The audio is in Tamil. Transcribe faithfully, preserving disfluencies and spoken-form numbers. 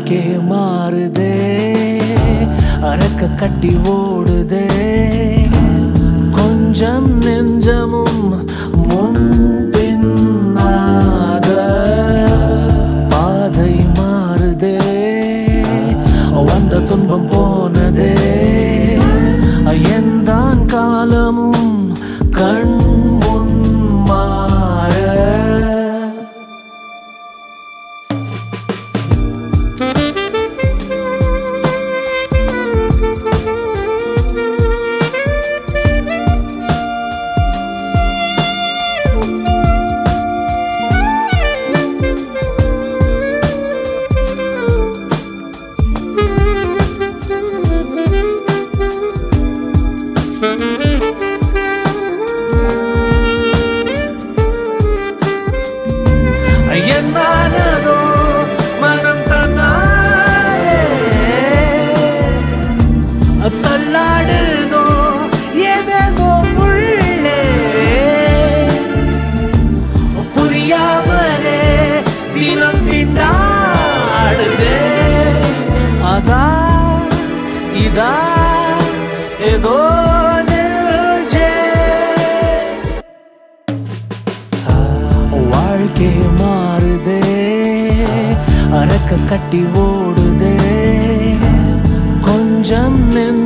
வாழ்க்கை மாறுதே, அரக்க கட்டி ஓடுதே, கொஞ்சம் நெஞ்சமும் முன் பின்னாக பாதை மாறுதே, வந்த துன்பம் போனதே, எந்தான் காலமும் கண் முன் மாற என்னானதோ மனம் தன்னாலே தள்ளாடுதோ ஏதோ உள்ளே, புரியாமலே தினம் திண்டாடுதே, அதா இதா ஏதோ வாழ்க்கை மாறுதே, அரக்க கட்டி ஓடுதே, கொஞ்சம்